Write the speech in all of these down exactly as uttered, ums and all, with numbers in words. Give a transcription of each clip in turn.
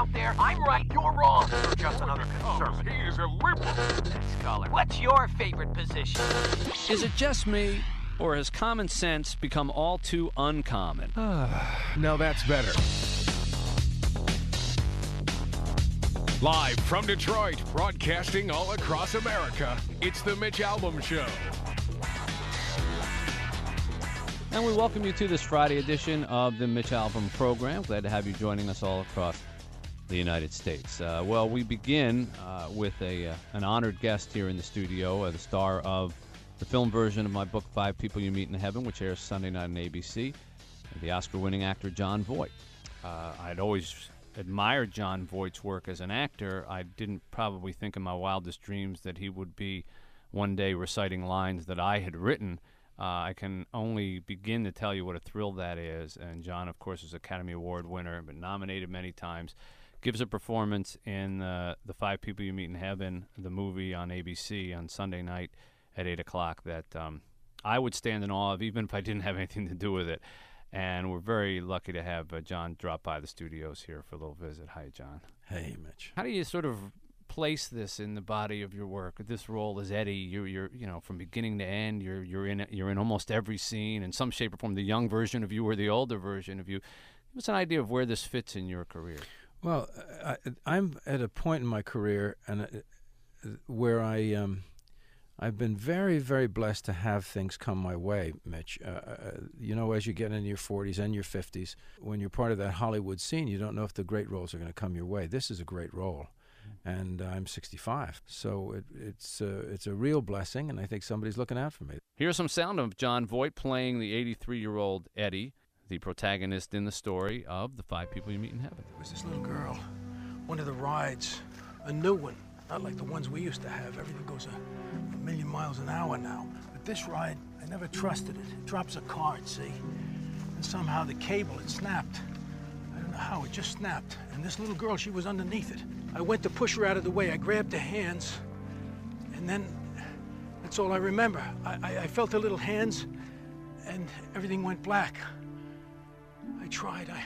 out there. I'm right, you're wrong. You're just another conservative. He is a liberal. Next caller. What's your favorite position? Is it just me, or has common sense become all too uncommon? No, that's better. Live from Detroit, broadcasting all across America, it's the Mitch Albom Show. And we welcome you to this Friday edition of the Mitch Albom program. Glad to have you joining us all across the United States. Uh, well, we begin uh, with a uh, an honored guest here in the studio, uh, the star of the film version of my book, Five People You Meet in Heaven, which airs Sunday night on A B C, the Oscar-winning actor Jon Voight. Uh, I'd always admired Jon Voight's work as an actor. I didn't probably think in my wildest dreams that he would be one day reciting lines that I had written. Uh, I can only begin to tell you what a thrill that is. And Jon, of course, is Academy Award winner, been nominated many times. Gives a performance in uh, The Five People You Meet in Heaven, the movie on A B C on Sunday night at eight o'clock that um, I would stand in awe of, even if I didn't have anything to do with it. And we're very lucky to have uh, Jon drop by the studios here for a little visit. Hi, Jon. Hey, Mitch. How do you sort of place this in the body of your work? This role as Eddie, you're, you're, you know, from beginning to end, you're, you're in, you're in almost every scene in some shape or form. The young version of you or the older version of you. Give us an idea of where this fits in your career. Well, I, I'm at a point in my career and uh, where I. Um, I've been very, very blessed to have things come my way, Mitch. Uh, uh, you know, as you get into your forties and your fifties, when you're part of that Hollywood scene, you don't know if the great roles are going to come your way. This is a great role, and uh, I'm sixty-five, so it, it's uh, it's a real blessing, and I think somebody's looking out for me. Here's some sound of Jon Voight playing the eighty-three-year-old Eddie, the protagonist in the story of The Five People You Meet in Heaven. There was this little girl, one of the rides, a new one, not like the ones we used to have. Everything goes a, a million miles an hour now. But this ride, I never trusted it. It drops a card, see? And somehow the cable, it snapped. I don't know how, it just snapped. And this little girl, she was underneath it. I went to push her out of the way. I grabbed her hands, and then that's all I remember. I, I, I felt her little hands, and everything went black. I tried, I,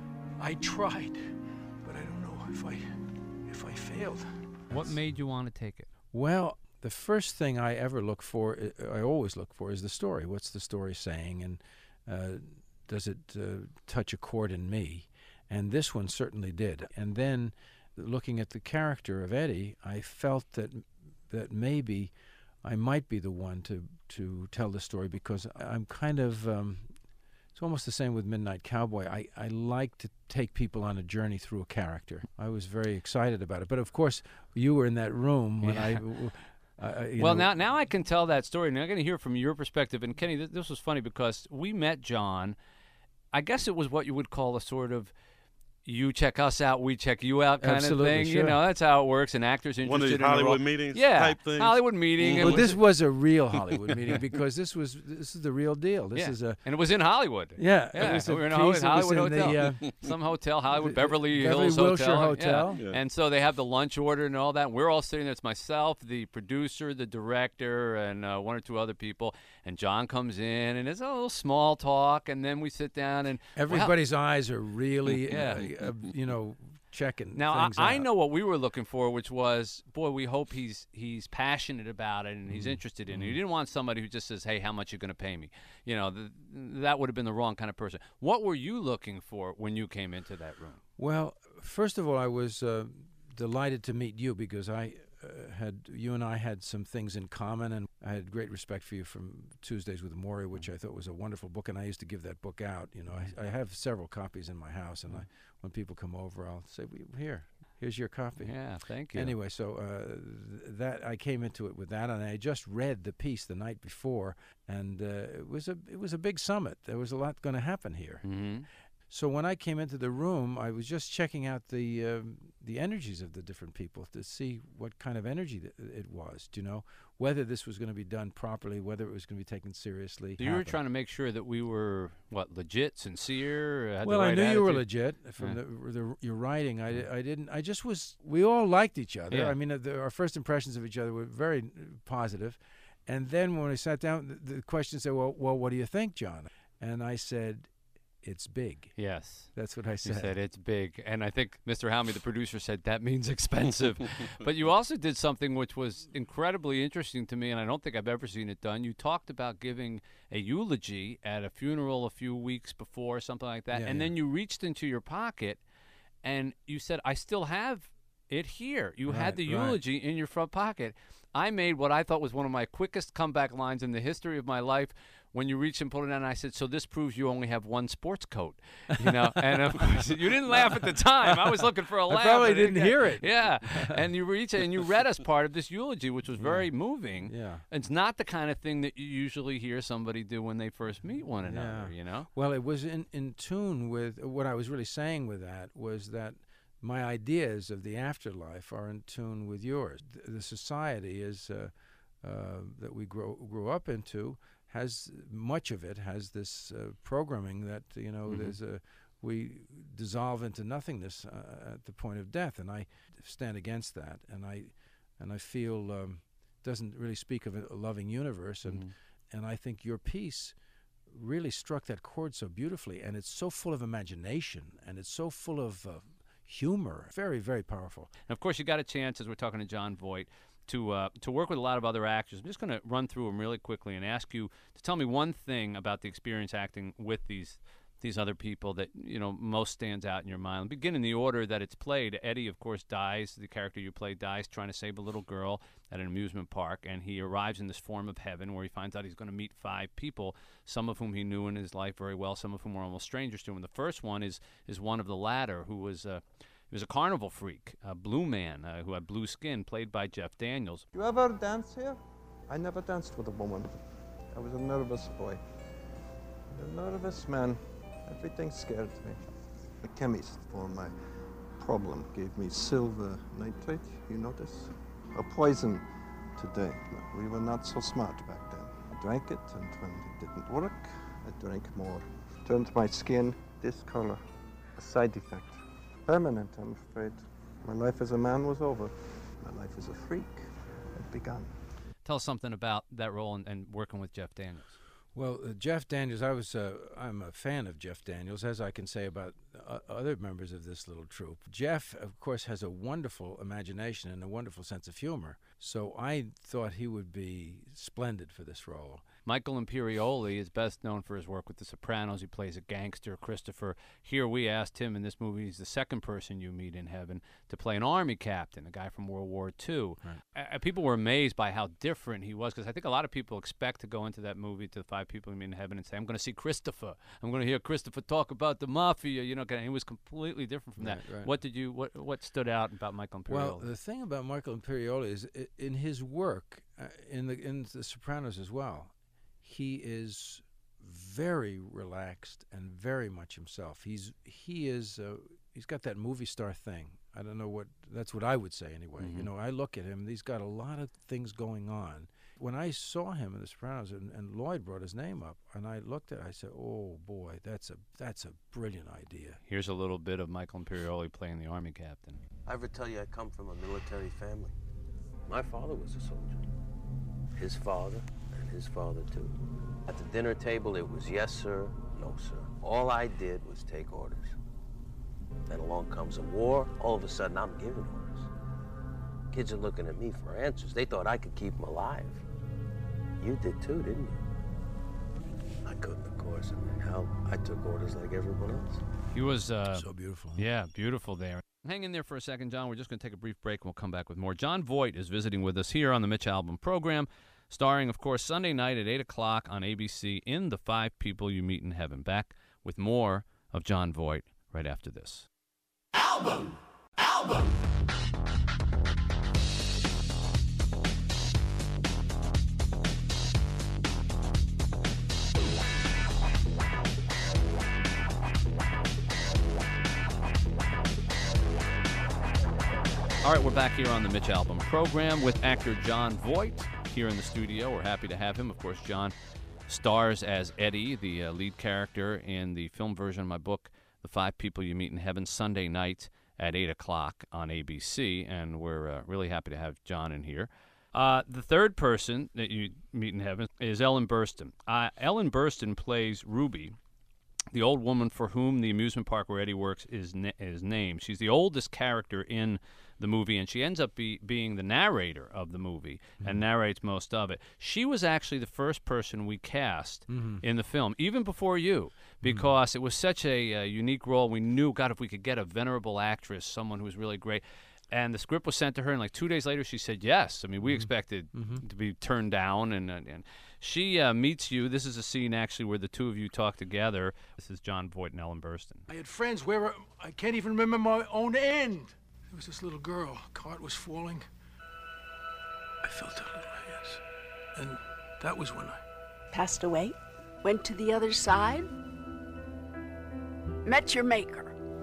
I tried, but I don't know if I, if I failed. What made you want to take it? Well, the first thing I ever look for, I always look for, is the story. What's the story saying, and uh, does it uh, touch a chord in me? And this one certainly did. And then, looking at the character of Eddie, I felt that that maybe I might be the one to to tell the story, because I'm kind of. Um, It's almost the same with Midnight Cowboy. I, I like to take people on a journey through a character. I was very excited about it. But, of course, you were in that room when yeah. I... Uh, you well, know. now now I can tell that story. Now I'm going to hear from your perspective. And, Kenny, th- this was funny because we met Jon. I guess it was what you would call a sort of you check us out, we check you out kind Absolutely, of thing. Sure. You know, that's how it works. An actor's interested One of these in Hollywood role. meetings yeah, type things. Hollywood meeting. Mm-hmm. and Well, this was a real Hollywood meeting, because this was this is the real deal. This yeah. is a and it was in Hollywood. yeah. Yeah, It was a we were in a piece, Hollywood it was in hotel, the, uh, some hotel, Hollywood, the- Beverly, Beverly Hills Wilshire Hotel. Hotel. Yeah. Yeah. And so they have the lunch order and all that. We're all sitting there. It's myself, the producer, the director, and uh, one or two other people. And Jon comes in, and there's a little small talk, and then we sit down and everybody's eyes are really, Yeah. uh, uh, you know, checking Now, I, things I out. know what we were looking for, which was, boy, we hope he's he's passionate about it and Mm-hmm. he's interested in it. You didn't want somebody who just says, hey, how much are you going to pay me? You know, th- that would have been the wrong kind of person. What were you looking for when you came into that room? Well, first of all, I was uh, delighted to meet you, because I uh, had you and I had some things in common, and I had great respect for you from Tuesdays with Maury, which I thought was a wonderful book, and I used to give that book out. You know, I, I have several copies in my house, and I, when people come over, I'll say, "We here, here's your copy." Yeah, thank you. Anyway, so uh, th- that I came into it with that, and I just read the piece the night before, and uh, it was a it was a big summit. There was a lot going to happen here. Mm-hmm. So when I came into the room, I was just checking out the um, the energies of the different people to see what kind of energy th- it was. You know, whether this was going to be done properly, whether it was going to be taken seriously. So you were trying to make sure that we were, what, legit, sincere? Had Well, the right I knew attitude? you were legit from Yeah. the, the your writing. I, I didn't. I just was. We all liked each other. Yeah. I mean, uh, the, our first impressions of each other were very uh, positive. And then when we sat down, the, the question said, "Well, well, what do you think, Jon?" And I said, it's big. Yes. That's what I You said. said it's big. And I think Mister Halmy, the producer, said that means expensive. But you also did something which was incredibly interesting to me, and I don't think I've ever seen it done. You talked about giving a eulogy at a funeral a few weeks before, something like that, Yeah, and yeah. then you reached into your pocket and you said, I still have it here. You Right, had the right. eulogy in your front pocket. I made what I thought was one of my quickest comeback lines in the history of my life. When you reached and pulled it out, and I said, so this proves you only have one sports coat, you know? And of course, you didn't laugh at the time. I was looking for a I laugh. probably but didn't got- hear it. Yeah. And you reached and you read us part of this eulogy, which was very moving. Yeah. It's not the kind of thing that you usually hear somebody do when they first meet one another, Yeah. you know? Well, it was in, in tune with what I was really saying with that was that my ideas of the afterlife are in tune with yours. The, the society is uh, uh, that we grow, grew up into has much of it has this uh, programming that you know Mhm. there's a we dissolve into nothingness uh, at the point of death, and I stand against that, and I and I feel um, doesn't really speak of a, a loving universe, and Mhm. and I think your piece really struck that chord so beautifully, and it's so full of imagination, and it's so full of uh, humor, very very powerful. And of course, you got a chance, as we're talking to John Voight, to uh, to work with a lot of other actors. I'm just going to run through them really quickly and ask you to tell me one thing about the experience acting with these these other people that you know most stands out in your mind. Begin in the order that it's played. Eddie, of course, dies. The character you play dies trying to save a little girl at an amusement park, and he arrives in this form of heaven where he finds out he's going to meet five people, some of whom he knew in his life very well, some of whom were almost strangers to him. And the first one is is one of the latter, who was uh, he was a carnival freak, a blue man uh, who had blue skin, played by Jeff Daniels. You ever dance here? I never danced with a woman. I was a nervous boy. A nervous man. Everything scared me. The chemist for my problem gave me silver nitrate, you notice? A poison today. We were not so smart back then. I drank it, and when it didn't work, I drank more. Turned my skin this color. A side effect. Permanent, I'm afraid. My life as a man was over. My life as a freak had begun. Tell us something about that role and, and working with Jeff Daniels. Well, uh, Jeff Daniels, I was, uh, I'm a fan of Jeff Daniels, as I can say about uh, other members of this little troupe. Jeff, of course, has a wonderful imagination and a wonderful sense of humor, so I thought he would be splendid for this role. Michael Imperioli is best known for his work with The Sopranos. He plays a gangster, Christopher. Here we asked him in this movie, he's the second person you meet in heaven, to play an army captain, a guy from World War Two. Right. Uh, people were amazed by how different he was, because I think a lot of people expect to go into that movie, to the five people you meet in heaven, and say, I'm going to see Christopher. I'm going to hear Christopher talk about the mafia. You know, and he was completely different from that. Right, right. What did you? What What stood out about Michael Imperioli? Well, the thing about Michael Imperioli is i- in his work, uh, in the in The Sopranos as well, he is very relaxed and very much himself. He's he is uh, he's got that movie star thing. I don't know what that's what I would say anyway. Mhm. You know, I look at him; he's got a lot of things going on. When I saw him in The Sopranos, and, and Lloyd brought his name up, and I looked at it, I said, "Oh boy, that's a that's a brilliant idea." Here's a little bit of Michael Imperioli playing the army captain. I ever tell you I come from a military family? My father was a soldier. His father and his father too. At the dinner table, it was yes, sir, no, sir. All I did was take orders. Then along comes a war. All of a sudden, I'm giving orders. Kids are looking at me for answers. They thought I could keep them alive. You did too, didn't you? I couldn't, of course. I mean, hell, I took orders like everyone else. He was uh, So beautiful. Yeah, beautiful there. Hang in there for a second, John. We're just going to take a brief break, and we'll come back with more. John Voight is visiting with us here on the Mitch Albom program, starring, of course, Sunday night at eight o'clock on A B C in The Five People You Meet in Heaven. Back with more of John Voight right after this. Album! Album! All right, we're back here on the Mitch Albom program with actor John Voight here in the studio. We're happy to have him. Of course, John stars as Eddie, the uh, lead character in the film version of my book, The Five People You Meet in Heaven, Sunday night at eight o'clock on A B C, and we're uh, really happy to have John in here. Uh, the third person that you meet in heaven is Ellen Burstyn. Uh, Ellen Burstyn plays Ruby, the old woman for whom the amusement park where Eddie works is na- is named. She's the oldest character in the movie, and she ends up be, being the narrator of the movie mm-hmm. and narrates most of it. She was actually the first person we cast mm-hmm. in the film, even before you, because mm-hmm. it was such a, a unique role. We knew, God, if we could get a venerable actress, someone who was really great. And the script was sent to her, and like two days later, she said yes. I mean, we mm-hmm. expected mm-hmm. to be turned down, and and, and she uh, meets you. This is a scene actually where the two of you talk together. This is Jon Voight and Ellen Burstyn. I had friends where I can't even remember my own end. There was this little girl. Cart was falling. I felt her little hands, and that was when I passed away. Went to the other side. Met your maker.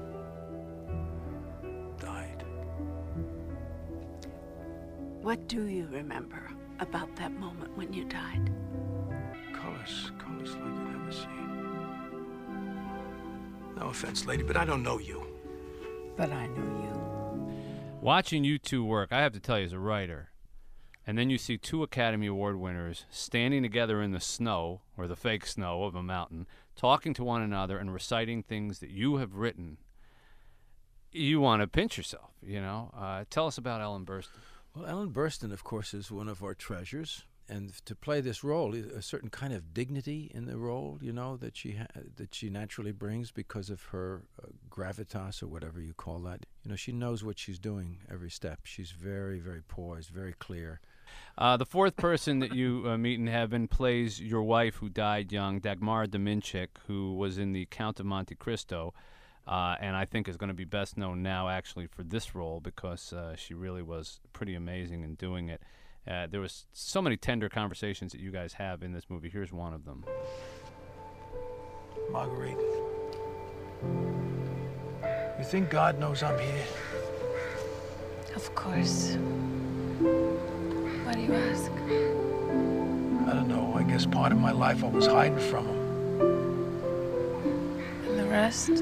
What do you remember about that moment when you died? Colors, colors like I've never seen. No offense, lady, but I don't know you. But I know you. Watching you two work, I have to tell you, as a writer, and then you see two Academy Award winners standing together in the snow, or the fake snow of a mountain, talking to one another and reciting things that you have written, you want to pinch yourself, you know? Uh, tell us about Ellen Burstyn. Well, Ellen Burstyn, of course, is one of our treasures, and to play this role, a certain kind of dignity in the role, you know, that she ha- that she naturally brings because of her uh, gravitas, or whatever you call that. You know, she knows what she's doing every step. She's very, very poised, very clear. Uh, the fourth person that you uh, meet in heaven plays your wife, who died young, Dagmara Dominczyk, who was in the Count of Monte Cristo. Uh, and I think is going to be best known now, actually, for this role, because uh, she really was pretty amazing in doing it. Uh, there was so many tender conversations that you guys have in this movie. Here's one of them. Marguerite, you think God knows I'm here? Of course. Why do you ask? I don't know. I guess part of my life I was hiding from him. And the rest?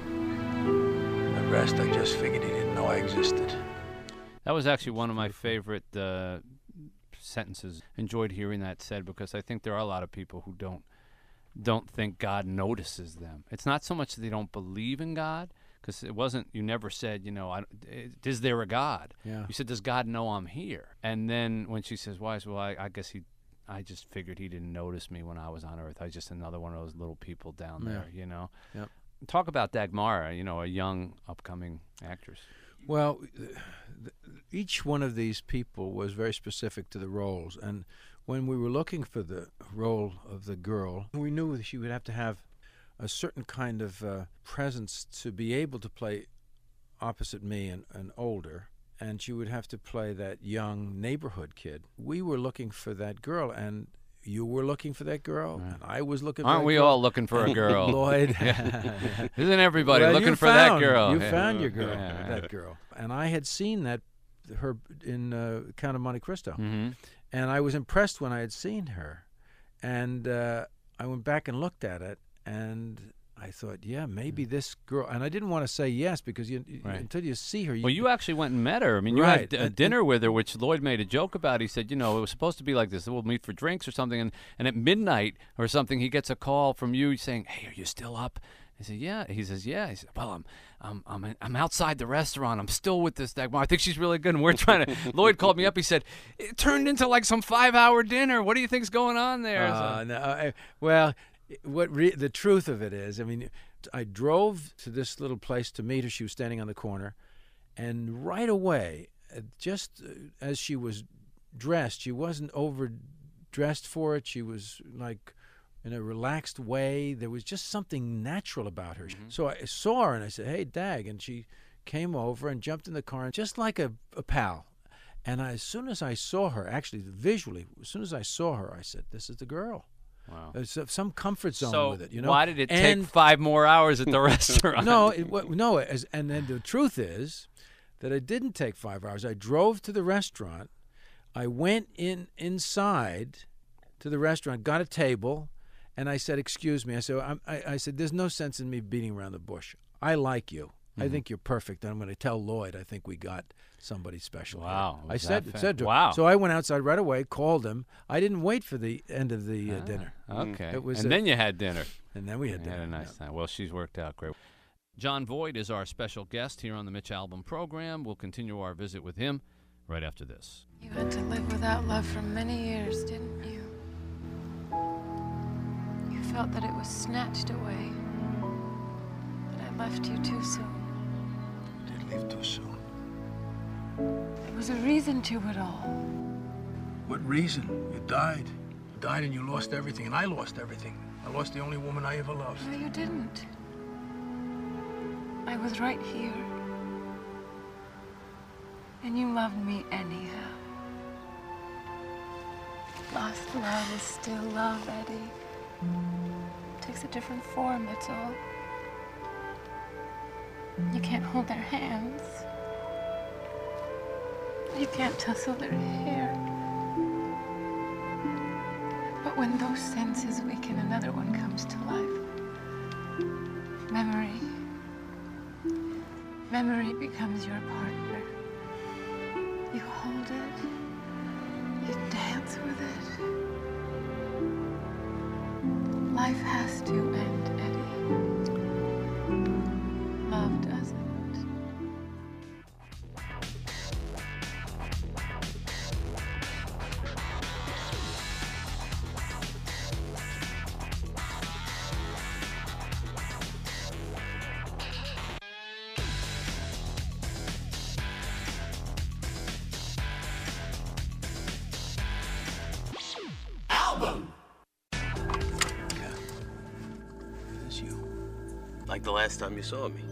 The rest, I just figured he didn't know I existed. That was actually one of my favorite uh, sentences. Enjoyed hearing that said, because I think there are a lot of people who don't don't think God notices them. It's not so much that they don't believe in God, because it wasn't, you never said, you know, I, is there a God? Yeah. You said, does God know I'm here? And then when she says, why? Well, I, I guess he, I just figured he didn't notice me when I was on Earth. I was just another one of those little people down Yeah. there, you know? Yep. Talk about Dagmara, you know, a young, upcoming actress. Well, th- th- each one of these people was very specific to the roles. And when we were looking for the role of the girl, we knew that she would have to have a certain kind of uh, presence to be able to play opposite me and, and older. And she would have to play that young neighborhood kid. We were looking for that girl, and you were looking for that girl, yeah. and I was looking for Aren't that we girl. all looking for a girl? Lloyd. Yeah. Isn't everybody well, looking for found, that girl? You yeah. found your girl, Yeah. that girl. And I had seen that her in uh, Count of Monte Cristo. Mm-hmm. And I was impressed when I had seen her. And uh, I went back and looked at it, and I thought, yeah, maybe this girl. And I didn't want to say yes, because you, Right. until you see her. You, Well, you actually went and met her. I mean, you Right. had a And- dinner with her, which Lloyd made a joke about. He said, you know, it was supposed to be like this. We'll meet for drinks or something. And, and at midnight or something, he gets a call from you saying, hey, are you still up? I said, yeah. He says, yeah. He said, well, I'm I'm I'm I'm outside the restaurant. I'm still with this Dagmar. I think she's really good. And we're trying to, Lloyd called me up. He said, it turned into like some five-hour dinner. What do you think's going on there? Uh, So- no, I, well, what re- the truth of it is, I mean, I drove to this little place to meet her. She was standing on the corner, and right away, uh, just uh, as she was dressed, she wasn't overdressed for it. She was like in a relaxed way. There was just something natural about her. Mm-hmm. So I saw her, and I said, "Hey, Dag," and she came over and jumped in the car, just like a, a pal. And I, as soon as I saw her, actually visually, as soon as I saw her, I said, "This is the girl." Wow. There's uh, some comfort zone So with it, you know. why did it and take five more hours at the restaurant? No, it, wa- no. As, and then the truth is that it didn't take five hours. I drove to the restaurant. I went in inside to the restaurant, got a table, and I said, "Excuse me." I said, I'm, I, I said, "There's no sense in me beating around the bush. I like you, I think you're perfect. And I'm going to tell Lloyd, I think we got somebody special. Wow. Here. I was said, that said to fa- him. Wow. So I went outside right away, called him. I didn't wait for the end of the uh, Ah, dinner. Okay. It was and a- then you had dinner. And then we had You dinner. had a nice yeah. time. Well, she's worked out great. John Voight is our special guest here on the Mitch Albom program. We'll continue our visit with him right after this. You had to live without love for many years, didn't you? You felt that it was snatched away. That I left you too soon. Did leave too soon. There was a reason to it all. What reason? You died. You died and you lost everything, and I lost everything. I lost the only woman I ever loved. No, you didn't. I was right here. And you loved me anyhow. Lost love is still love, Eddie. Takes a different form, that's all. You can't hold their hands. You can't tussle their hair. But when those senses weaken, another one comes to life. Memory. Memory becomes your partner. You hold it. You dance with it. Life has to end, Eddie. Love doesn't. Album. It is you. Like the last time you saw me.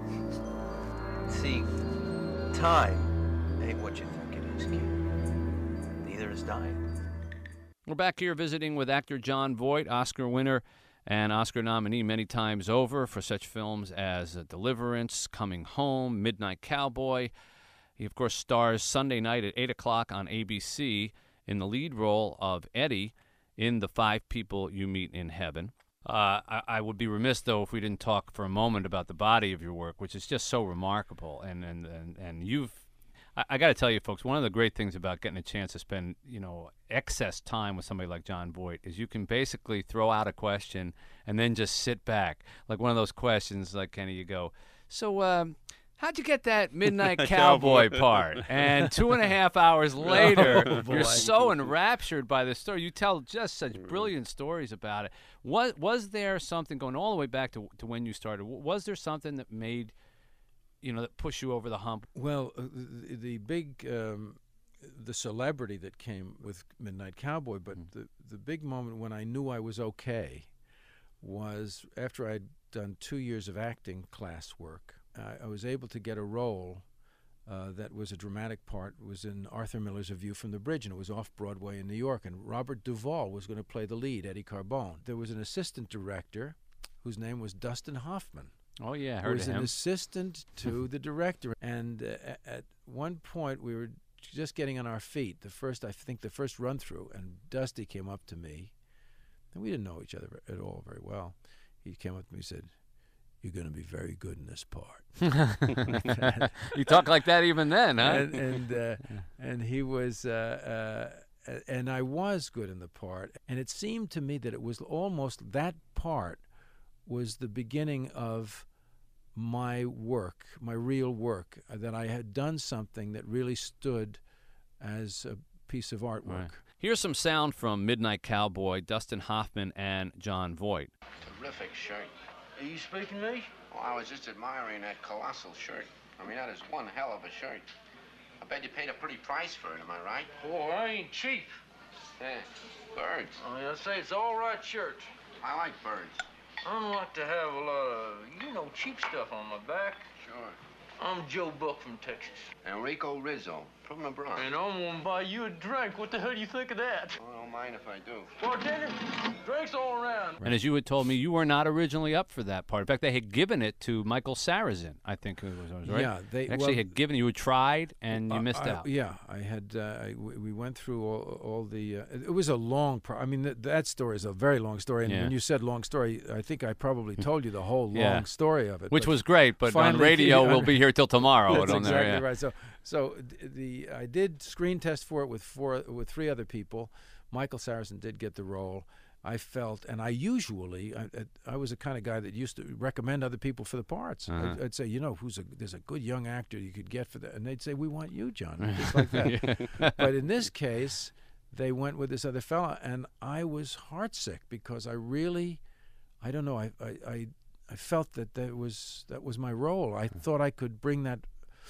See, time ain't what you think it is, kid. Neither is dying. We're back here visiting with actor John Voight, Oscar winner and Oscar nominee many times over for such films as uh, Deliverance, Coming Home, Midnight Cowboy. He, of course, stars Sunday night at eight o'clock on A B C in the lead role of Eddie in The Five People You Meet in Heaven. Uh, I, I would be remiss, though, if we didn't talk for a moment about the body of your work, which is just so remarkable. And and, and, and you've, I, I got to tell you, folks, one of the great things about getting a chance to spend, you know, excess time with somebody like John Voight is you can basically throw out a question and then just sit back. Like one of those questions, like, Kenny, you go, so, um, how'd you get that Midnight Cowboy part? And two and a half hours later, Oh, boy. you're so enraptured by the story. You tell just such brilliant stories about it. Was was there something going all the way back to to when you started? Was there something that made, you know, that pushed you over the hump? Well, uh, the, the big, um, the celebrity that came with Midnight Cowboy, but Mm. the, the big moment when I knew I was okay was after I'd done two years of acting class work. I, I was able to get a role uh, that was a dramatic part. It was in Arthur Miller's A View from the Bridge, and it was off-Broadway in New York, and Robert Duvall was going to play the lead, Eddie Carbone. There was an assistant director whose name was Dustin Hoffman. Oh, yeah, I Who heard was of an him. assistant to the director. And uh, a- at one point, we were just getting on our feet. The first, I think, the first run through, and Dusty came up to me, and we didn't know each other at all very well. He came up to me and said, "You're going to be very good in this part." You talk like that even then, huh? And and, uh, and he was, uh, uh, and I was good in the part. And it seemed to me that it was almost that part was the beginning of my work, my real work, uh, that I had done something that really stood as a piece of artwork. Right. Here's some sound from Midnight Cowboy, Dustin Hoffman, and John Voight. Terrific shirt. Are you speaking to me? Well, I was just admiring that colossal shirt. I mean, that is one hell of a shirt. I bet you paid a pretty price for it, am I right? Oh, I ain't cheap. Yeah, birds. I mean, I say it's all right shirt. I like birds. I don't like to have a lot of, you know, cheap stuff on my back. Sure. I'm Joe Buck from Texas. Enrico Rizzo, from the Bronx. And I'm gonna buy you a drink. What the hell do you think of that? Well, mind if I do. Bartender, drinks all around. And as you had told me, you were not originally up for that part. In fact, they had given it to Michael Sarrazin, I think it was, right? Yeah, they actually well, had given you had tried and you uh, missed I, out. Yeah, I had. Uh, I, we went through all, all the. Uh, it was a long. Pro- I mean, th- that story is a very long story. And yeah. when you said long story, I think I probably told you the whole yeah. long story of it. Which was great, but on radio we'll be here till tomorrow. That's on exactly there, yeah. right. So, so the I did screen test for it with four with three other people. Michael Sarrazin did get the role. I felt, and I usually, I, I was the kind of guy that used to recommend other people for the parts. Uh-huh. I'd, I'd say, you know, who's a there's a good young actor you could get for that, and they'd say, we want you, John, just like that. But in this case, they went with this other fella, and I was heartsick because I really, I don't know, I I I, I felt that that was that was my role. I thought I could bring that.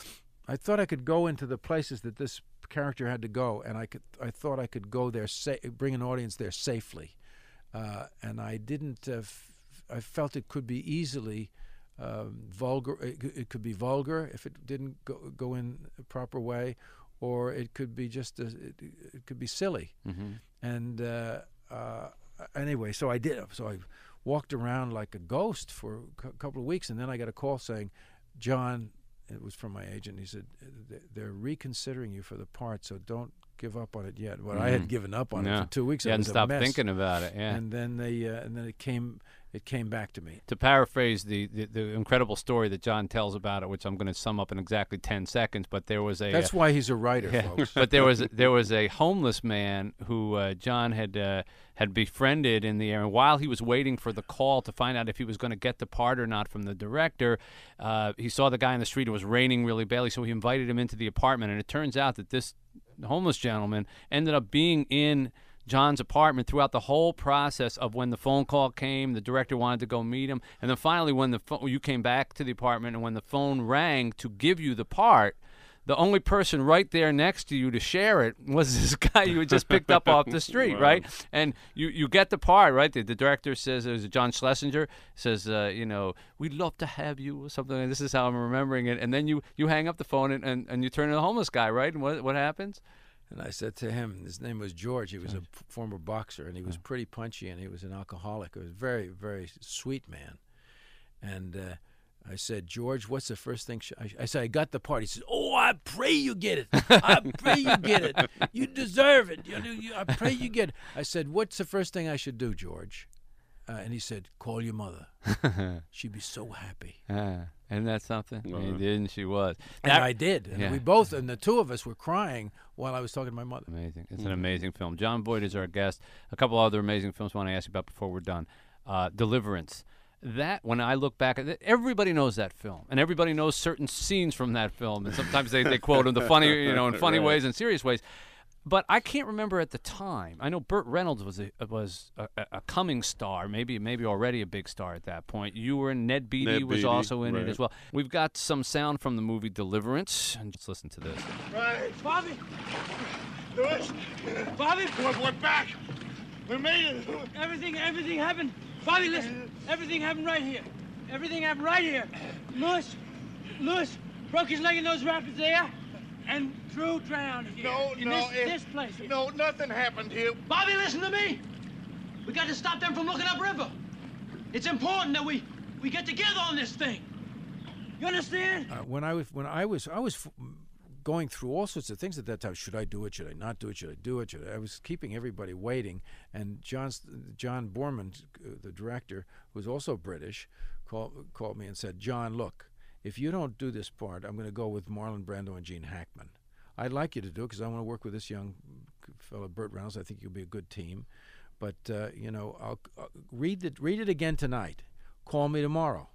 I thought I could go into the places that this character had to go, and I could. I thought I could go there, sa- bring an audience there safely. Uh, and I didn't. Uh, f- I felt it could be easily um, vulgar. It, it could be vulgar if it didn't go, go in a proper way, or it could be just. A, it, it could be silly. Mm-hmm. And uh, uh, anyway, so I did. So I walked around like a ghost for a c- couple of weeks, and then I got a call saying, "John," it was from my agent. He said, "They're reconsidering you for the part, so don't give up on it yet." Well, mm-hmm. I had given up on yeah. it for two weeks. You hadn't was stopped a mess. thinking about it, yeah. And then they, uh, and then it came, it came back to me. To paraphrase the, the, the incredible story that John tells about it, which I'm going to sum up in exactly ten seconds, but there was a. That's uh, why he's a writer, yeah, folks. But there was there was a homeless man who uh, John had uh, had befriended in the area. While he was waiting for the call to find out if he was going to get the part or not from the director, uh, he saw the guy in the street. It was raining really badly, so he invited him into the apartment. And it turns out that this homeless gentleman ended up being in John's apartment throughout the whole process of when the phone call came, the director wanted to go meet him, and then finally when the phone, you came back to the apartment and when the phone rang to give you the part, the only person right there next to you to share it was this guy you had just picked up off the street, wow. right? And you, you get the part, right? The, the director says, it was John Schlesinger, says, uh, you know, we'd love to have you or something. And this is how I'm remembering it. And then you, you hang up the phone and, and, and you turn to the homeless guy, right? And what what happens? And I said to him, his name was George. He was George. a p- former boxer, and he was pretty punchy, and he was an alcoholic. He was a very, very sweet man. And uh, I said, George, what's the first thing? Sh-? I, I said, I got the part. He says, oh, I pray you get it. I pray you get it. You deserve it. You, you, I pray you get it. I said, what's the first thing I should do, George? Uh, and he said, call your mother. She'd be so happy. Uh, isn't that something? Uh-huh. He did, and she was. And that, I did. And yeah. we both, and the two of us were crying while I was talking to my mother. Amazing. It's mm-hmm. an amazing film. John Boyd is our guest. A couple other amazing films I want to ask you about before we're done. Uh, Deliverance. That, when I look back at it, everybody knows that film, and everybody knows certain scenes from that film, and sometimes they, they quote them the funny, you know, in funny right. ways and serious ways. But I can't remember at the time. I know Burt Reynolds was a, was a, a coming star, maybe maybe already a big star at that point. You were in, Ned Beatty Ned was Beatty, also in right. it as well. We've got some sound from the movie Deliverance, and just listen to this. Right, Bobby, Lewis, Bobby, we're, we're back. We made it. Everything, everything happened. Bobby, listen. Everything happened right here. Everything happened right here. Lewis, Lewis broke his leg in those rapids there. And Drew drowned here. No, in no, this, it, this place here. No, nothing happened here. Bobby, listen to me. We got to stop them from looking upriver. It's important that we we get together on this thing. You understand? Uh, when I was when I was I was f- going through all sorts of things at that time. Should I do it? Should I not do it? Should I do it? Should I? I was keeping everybody waiting. And John's, John Borman, uh, the director, who was also British, called called me and said, John, look. If you don't do this part, I'm going to go with Marlon Brando and Gene Hackman. I'd like you to do it because I want to work with this young fellow, Burt Reynolds. I think you'll be a good team. But, uh, you know, I'll, I'll read, it, read it again tonight. Call me tomorrow.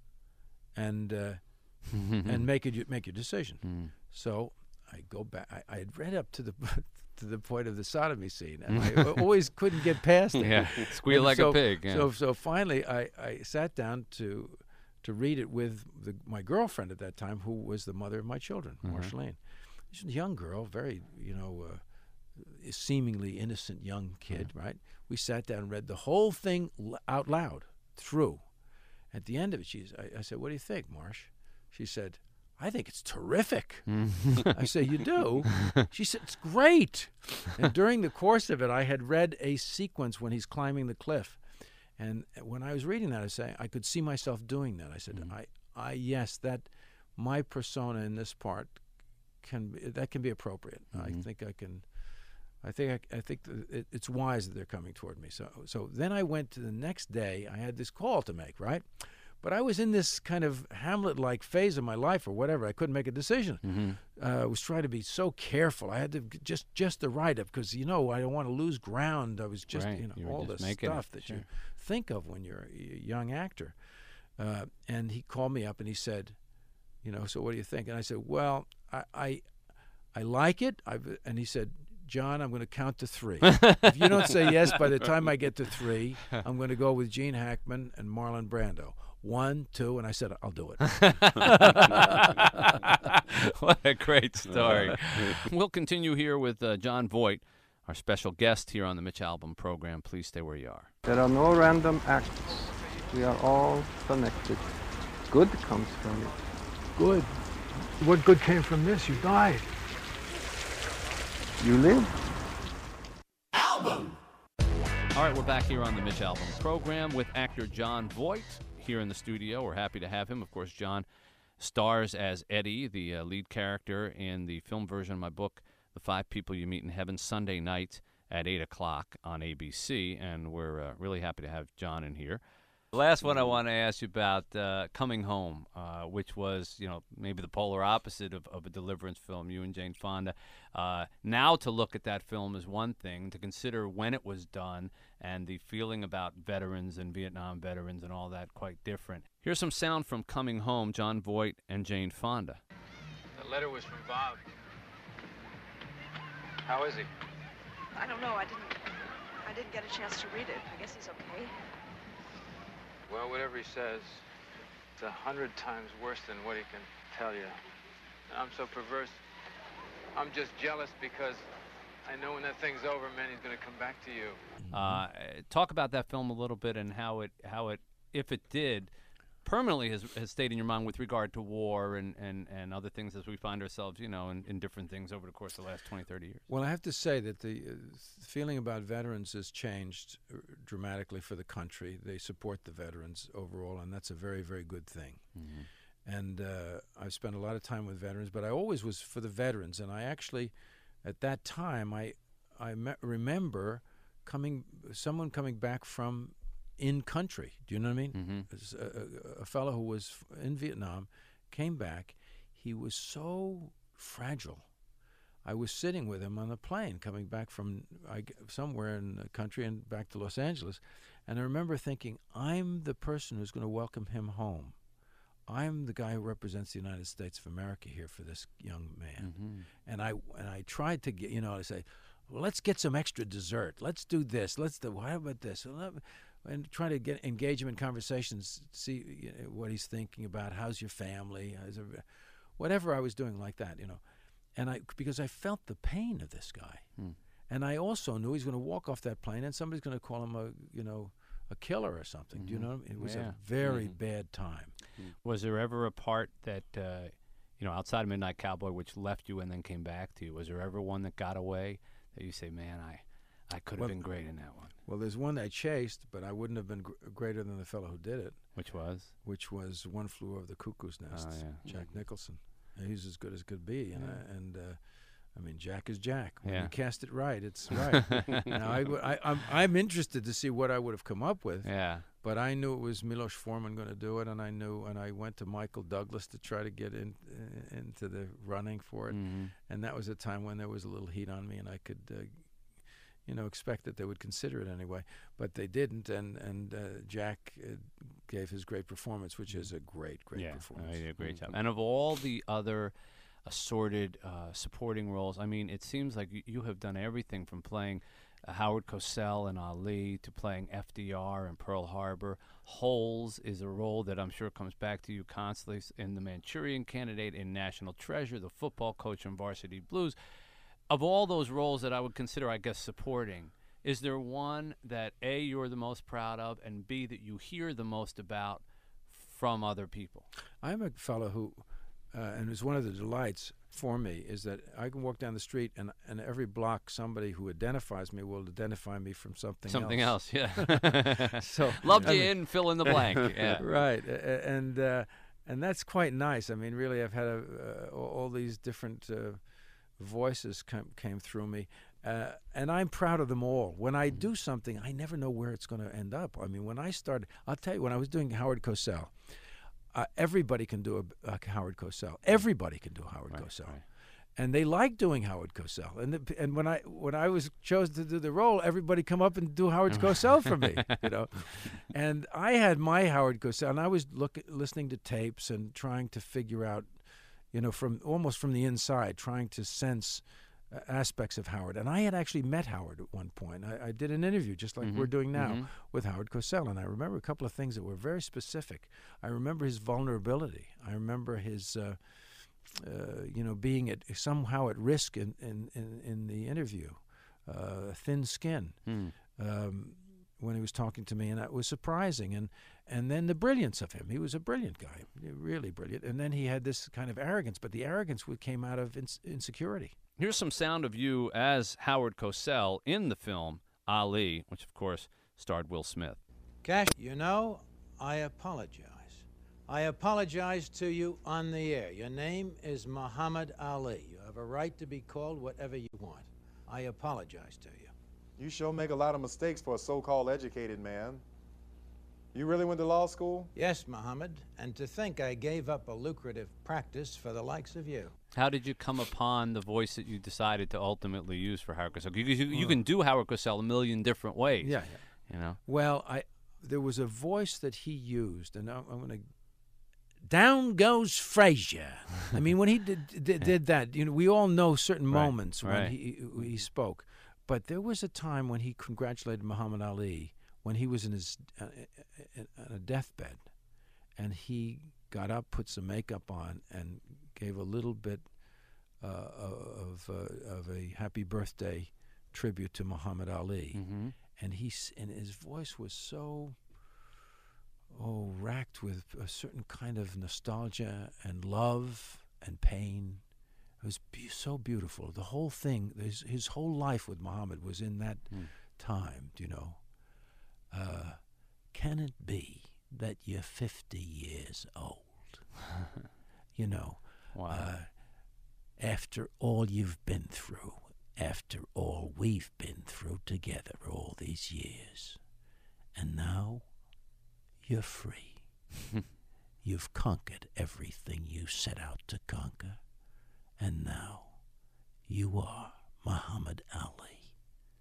And uh, and make, it, make your decision. Mm. So I go back. I, I had read up to the to the point of the sodomy scene, and I always couldn't get past it. Yeah, squeal and like so, a pig. Yeah. So, so finally, I, I sat down to... to read it with the, my girlfriend at that time, who was the mother of my children, mm-hmm. Marceline. She's a young girl, very, you know, uh, seemingly innocent young kid, yeah. right? We sat down and read the whole thing l- out loud through. At the end of it, she's, I, I said, what do you think, Marsh? She said, I think it's terrific. I say, you do? She said, it's great. And during the course of it, I had read a sequence when he's climbing the cliff. And when I was reading that, I say, I could see myself doing that. I said, mm-hmm. I, I, yes, that my persona in this part can that can be appropriate. Mm-hmm. I think I can. I think I, I think it, it's wise that they're coming toward me. So, so then I went to the next day. I had this call to make, right? But I was in this kind of Hamlet-like phase of my life or whatever. I couldn't make a decision. Mm-hmm. Uh, I was trying to be so careful. I had to just just the right up because, you know, I don't want to lose ground. I was just, right. you know, you all just this stuff it. that sure. you think of when you're a young actor. Uh, and he called me up and he said, you know, so what do you think? And I said, well, I I, I like it. I've, and he said, John, I'm going to count to three. If you don't say yes by the time I get to three, I'm going to go with Gene Hackman and Marlon Brando. One, two, and I said, I'll do it. What a great story. We'll continue here with uh, Jon Voight, our special guest here on the Mitch Albom program. Please stay where you are. There are no random acts. We are all connected. Good comes from it. Good? What good came from this? You died. You live. Album! All right, we're back here on the Mitch Albom program with actor Jon Voight here in the studio. We're happy to have him. Of course, Jon stars as Eddie, the uh, lead character in the film version of my book, The Five People You Meet in Heaven, Sunday night at eight o'clock on A B C, and we're uh, really happy to have Jon in here. The last one I want to ask you about, uh, Coming Home, uh, which was, you know, maybe the polar opposite of, of a Deliverance film, you and Jane Fonda. Uh, now to look at that film is one thing, to consider when it was done and the feeling about veterans and Vietnam veterans and all that quite different. Here's some sound from Coming Home, Jon Voight and Jane Fonda. The letter was from Bob. How is he? I don't know. I didn't. I didn't get a chance to read it. I guess he's okay. Well, whatever he says, it's a hundred times worse than what he can tell you. And I'm so perverse. I'm just jealous because I know when that thing's over, man, he's going to come back to you. Uh, talk about that film a little bit and how it, how it, if it did, permanently has, has stayed in your mind with regard to war and, and, and other things as we find ourselves, you know, in, in different things over the course of the last twenty, thirty years. Well, I have to say that the uh, feeling about veterans has changed uh, dramatically for the country. They support the veterans overall, and that's a very, very good thing. Mm-hmm. And uh, I've spent a lot of time with veterans, but I always was for the veterans. And I actually, at that time, I, I me- remember coming, someone coming back from in country. Do you know what I mean? Mm-hmm. A, a, a fellow who was in Vietnam came back. He was so fragile. I was sitting with him on a plane coming back from I, somewhere in the country and back to Los Angeles. And I remember thinking, I'm the person who's going to welcome him home. I'm the guy who represents the United States of America here for this young man. Mm-hmm. And I and I tried to get, you know, to say, well, let's get some extra dessert. Let's do this. Let's do, how about this? And try to get engage him in conversations, see you know, what he's thinking about. How's your family? How's there, whatever I was doing like that, you know. And I because I felt the pain of this guy, hmm. and I also knew he's going to walk off that plane and somebody's going to call him a you know a killer or something. Mm-hmm. Do you know? It was yeah. a very mm-hmm. bad time. Was there ever a part that uh, you know outside of Midnight Cowboy which left you and then came back to you? Was there ever one that got away that you say, man, I I could have well, been great in that one? Well, there's one I chased, but I wouldn't have been gr- greater than the fellow who did it. Which was? Which was One Flew Over the Cuckoo's Nest, oh, yeah. Jack Nicholson. And he's as good as could be. And, yeah. I, and uh, I mean, Jack is Jack. When yeah. you cast it right, it's right. Now, I, I, I'm, I'm interested to see what I would have come up with. Yeah. But I knew it was Milos Forman going to do it, and I knew, and I went to Michael Douglas to try to get in, uh, into the running for it. Mm-hmm. And that was a time when there was a little heat on me, and I could... Uh, you know, expect that they would consider it anyway, but they didn't, and and uh, Jack uh, gave his great performance, which is a great, great yeah, performance. Yeah, he did a great mm-hmm. job. And of all the other assorted uh, supporting roles, I mean, it seems like you, you have done everything from playing uh, Howard Cosell and Ali to playing F D R in Pearl Harbor. Holes is a role that I'm sure comes back to you constantly in The Manchurian Candidate, in National Treasure, the football coach in Varsity Blues. Of all those roles that I would consider, I guess, supporting, is there one that, A, you're the most proud of, and B, that you hear the most about from other people? I'm a fellow who, uh, and it's one of the delights for me, is that I can walk down the street and and every block somebody who identifies me will identify me from something Something else. else, yeah. So Loved I you mean- in, fill in the blank. Yeah. Right, a- a- and uh, and that's quite nice. I mean, really, I've had a, uh, all all these different uh, voices come, came through me, uh, and I'm proud of them all. When I do something, I never know where it's going to end up. I mean, when I started, I'll tell you, when I was doing Howard Cosell, uh, everybody can do a, a Howard Cosell. Everybody can do Howard Right, Cosell. right. And they like doing Howard Cosell. And the, and when I when I was chosen to do the role, everybody come up and do Howard Cosell for me, you know. And I had my Howard Cosell, and I was look, listening to tapes and trying to figure out, you know, from almost from the inside, trying to sense uh, aspects of Howard. And I had actually met Howard at one point. I, I did an interview, just like Mhm, we're doing now, mhm. with Howard Cosell. And I remember a couple of things that were very specific. I remember his vulnerability. I remember his... Uh, Uh, you know, being at somehow at risk in in, in, in the interview, uh, thin skin, Mm. um, when he was talking to me, and that was surprising. And and then the brilliance of him. He was a brilliant guy, really brilliant. And then he had this kind of arrogance, but the arrogance would came out of ins- insecurity. Here's some sound of you as Howard Cosell in the film Ali, which of course starred Will Smith. Cash, you know, I apologize. I apologize to you on the air. Your name is Muhammad Ali. You have a right to be called whatever you want. I apologize to you. You sure make a lot of mistakes for a so-called educated man. You really went to law school? Yes, Muhammad, and to think I gave up a lucrative practice for the likes of you. How did you come upon the voice that you decided to ultimately use for Howard Cosell? You, you, you can do Howard Cosell a million different ways. Yeah, yeah. You know. Well, I there was a voice that he used, and I'm, I'm going to. Down goes Frazier. I mean, when he did, did did that, you know, we all know certain Right, moments when right. he he spoke, but there was a time when he congratulated Muhammad Ali when he was in his uh, on a deathbed, and he got up, put some makeup on, and gave a little bit uh, of uh, of a happy birthday tribute to Muhammad Ali, Mm-hmm. and he s- and his voice was so. Oh, racked with a certain kind of nostalgia and love and pain. It was be- so beautiful. The whole thing, his, his whole life with Muhammad was in that Mm. time, you know. Uh, can it be that you're fifty years old? You know, Wow. uh, after all you've been through, after all we've been through together all these years, and now you're free. You've conquered everything you set out to conquer, and now you are Muhammad Ali.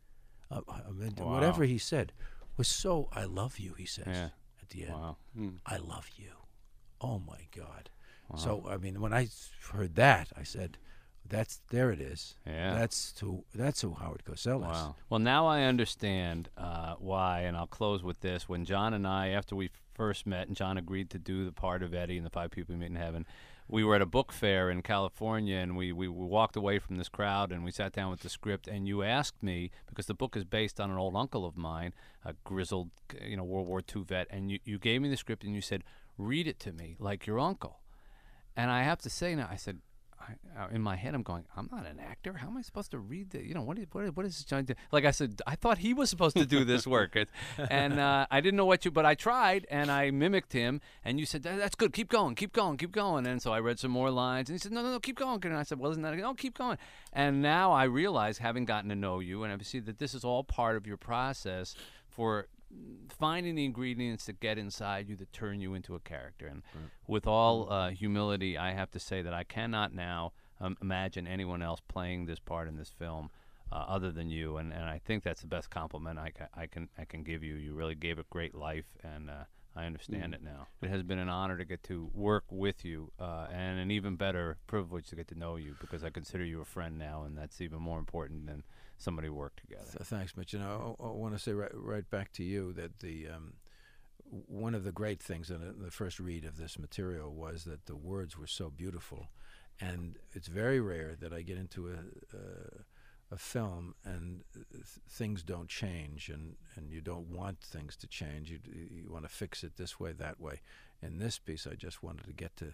Uh, I mean, Wow. whatever he said was so, I love you, he says Yeah. at the end. Wow. Mm. I love you. Oh, my God. Wow. So, I mean, when I heard that, I said, that's, there it is. Yeah. That's who, that's who Howard Cosell is. Wow. Well, now I understand uh, why, and I'll close with this. When John and I, after we first met, and John agreed to do the part of Eddie in The Five People We Meet in Heaven, we were at a book fair in California, and we, we, we walked away from this crowd, and we sat down with the script, and you asked me, because the book is based on an old uncle of mine, a grizzled, you know, World War Two vet, and you, you gave me the script, and you said, read it to me like your uncle. And I have to say now, I said, I, in my head, I'm going, I'm not an actor. How am I supposed to read the, you know, what is, what is, what is this John do? Like I said, I thought he was supposed to do this work. It- and uh, I didn't know what you, but I tried, and I mimicked him, and you said, that's good, keep going, keep going, keep going. And so I read some more lines, and he said, no, no, no, keep going. And I said, well, isn't that, no, keep going. And now I realize, having gotten to know you, and I see that this is all part of your process for finding the ingredients that get inside you that turn you into a character. And with all uh, humility, I have to say that I cannot now um, imagine anyone else playing this part in this film uh, other than you. And, and I think that's the best compliment I, ca- I can I can give you. You really gave it great life, and uh, I understand Mm. it now. It has been an honor to get to work with you, uh, and an even better privilege to get to know you, because I consider you a friend now, and that's even more important than somebody who worked together. Th- Thanks, Mitch. And I, I want to say right, right back to you that the um, w- one of the great things in the, the first read of this material was that the words were so beautiful, and it's very rare that I get into a a, a film and uh, th- things don't change, and, and you don't want things to change. You you want to fix it this way, that way. In this piece, I just wanted to get to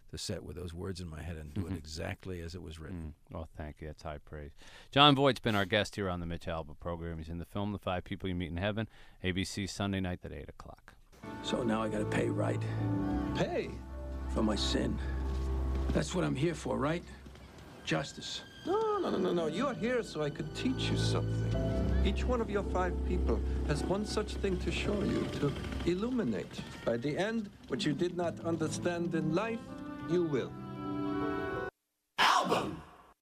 to sit with those words in my head and do it exactly as it was written. Mm. Well, thank you. That's high praise. Jon Voight's been our guest here on the Mitch Albom program. He's in the film The Five People You Meet in Heaven, A B C Sunday night at eight o'clock. So now I gotta pay right. Pay? For my sin. That's what I'm here for, right? Justice. No, no, no, no, no. You're here so I could teach you something. Each one of your five people has one such thing to show you, to illuminate. By the end, what you did not understand in life, you will. Album!